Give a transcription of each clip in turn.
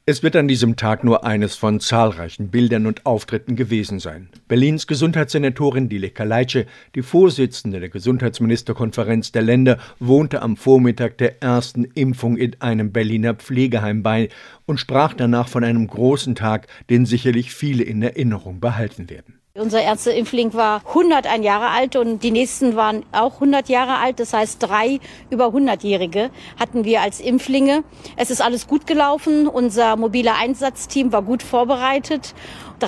Es wird an diesem Tag nur eines von zahlreichen Bildern und Auftritten gewesen sein. Berlins Gesundheitssenatorin Dilek Kaleitsche, die Vorsitzende der Gesundheitsministerkonferenz der Länder, wohnte am Vormittag der ersten Impfung in einem Berliner Pflegeheim bei und sprach danach von einem großen Tag, den sicherlich viele in Erinnerung behalten werden. Unser erster Impfling war 101 Jahre alt und die nächsten waren auch 100 Jahre alt. Das heißt, 3 über 100-Jährige hatten wir als Impflinge. Es ist alles gut gelaufen. Unser mobiler Einsatzteam war gut vorbereitet.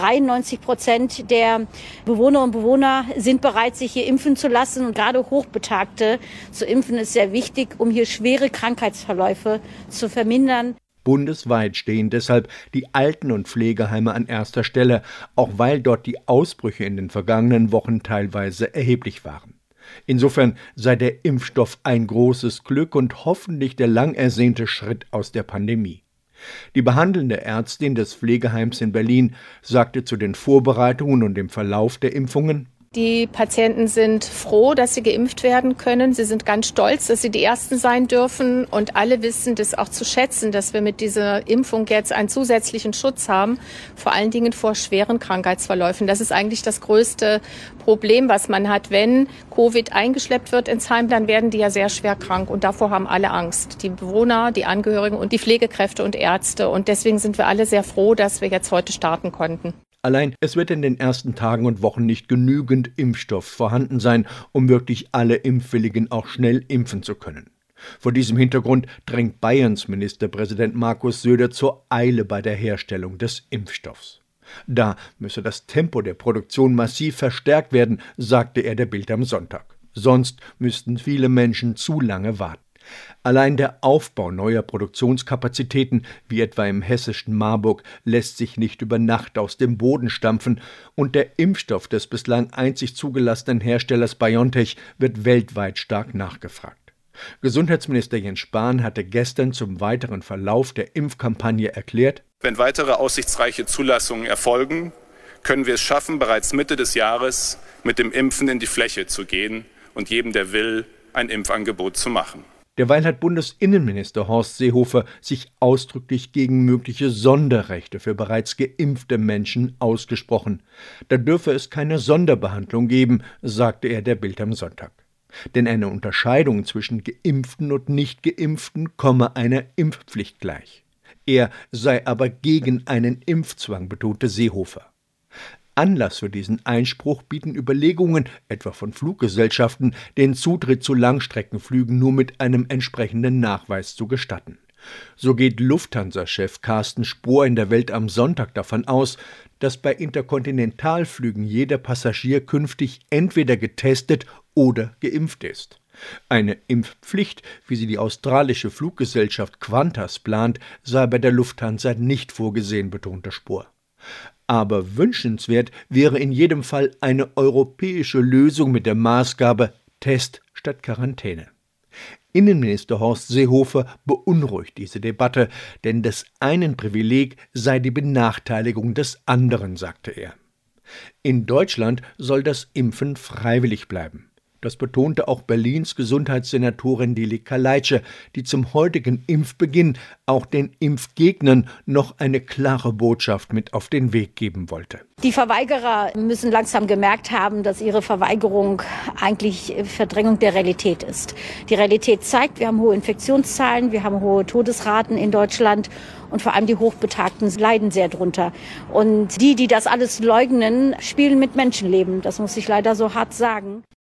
93% der Bewohner und Bewohner sind bereit, sich hier impfen zu lassen. Und gerade Hochbetagte zu impfen ist sehr wichtig, um hier schwere Krankheitsverläufe zu vermindern. Bundesweit stehen deshalb die Alten- und Pflegeheime an erster Stelle, auch weil dort die Ausbrüche in den vergangenen Wochen teilweise erheblich waren. Insofern sei der Impfstoff ein großes Glück und hoffentlich der lang ersehnte Schritt aus der Pandemie. Die behandelnde Ärztin des Pflegeheims in Berlin sagte zu den Vorbereitungen und dem Verlauf der Impfungen: Die Patienten sind froh, dass sie geimpft werden können. Sie sind ganz stolz, dass sie die Ersten sein dürfen. Und alle wissen das auch zu schätzen, dass wir mit dieser Impfung jetzt einen zusätzlichen Schutz haben, vor allen Dingen vor schweren Krankheitsverläufen. Das ist eigentlich das größte Problem, was man hat. Wenn Covid eingeschleppt wird ins Heim, dann werden die ja sehr schwer krank. Und davor haben alle Angst. Die Bewohner, die Angehörigen und die Pflegekräfte und Ärzte. Und deswegen sind wir alle sehr froh, dass wir jetzt heute starten konnten. Allein es wird in den ersten Tagen und Wochen nicht genügend Impfstoff vorhanden sein, um wirklich alle Impfwilligen auch schnell impfen zu können. Vor diesem Hintergrund drängt Bayerns Ministerpräsident Markus Söder zur Eile bei der Herstellung des Impfstoffs. Da müsse das Tempo der Produktion massiv verstärkt werden, sagte er der Bild am Sonntag. Sonst müssten viele Menschen zu lange warten. Allein der Aufbau neuer Produktionskapazitäten, wie etwa im hessischen Marburg, lässt sich nicht über Nacht aus dem Boden stampfen, und der Impfstoff des bislang einzig zugelassenen Herstellers BioNTech wird weltweit stark nachgefragt. Gesundheitsminister Jens Spahn hatte gestern zum weiteren Verlauf der Impfkampagne erklärt: Wenn weitere aussichtsreiche Zulassungen erfolgen, können wir es schaffen, bereits Mitte des Jahres mit dem Impfen in die Fläche zu gehen und jedem, der will, ein Impfangebot zu machen. Derweil hat Bundesinnenminister Horst Seehofer sich ausdrücklich gegen mögliche Sonderrechte für bereits geimpfte Menschen ausgesprochen. Da dürfe es keine Sonderbehandlung geben, sagte er der Bild am Sonntag. Denn eine Unterscheidung zwischen Geimpften und Nicht-Geimpften komme einer Impfpflicht gleich. Er sei aber gegen einen Impfzwang, betonte Seehofer. Anlass für diesen Einspruch bieten Überlegungen, etwa von Fluggesellschaften, den Zutritt zu Langstreckenflügen nur mit einem entsprechenden Nachweis zu gestatten. So geht Lufthansa-Chef Carsten Spohr in der Welt am Sonntag davon aus, dass bei Interkontinentalflügen jeder Passagier künftig entweder getestet oder geimpft ist. Eine Impfpflicht, wie sie die australische Fluggesellschaft Qantas plant, sei bei der Lufthansa nicht vorgesehen, betonte Spohr. Aber wünschenswert wäre in jedem Fall eine europäische Lösung mit der Maßgabe Test statt Quarantäne. Innenminister Horst Seehofer beunruhigt diese Debatte, denn des einen Privileg sei die Benachteiligung des anderen, sagte er. In Deutschland soll das Impfen freiwillig bleiben. Das betonte auch Berlins Gesundheitssenatorin Dilek Kaleitsche, die zum heutigen Impfbeginn auch den Impfgegnern noch eine klare Botschaft mit auf den Weg geben wollte. Die Verweigerer müssen langsam gemerkt haben, dass ihre Verweigerung eigentlich Verdrängung der Realität ist. Die Realität zeigt, wir haben hohe Infektionszahlen, wir haben hohe Todesraten in Deutschland und vor allem die Hochbetagten leiden sehr drunter. Und die das alles leugnen, spielen mit Menschenleben. Das muss ich leider so hart sagen.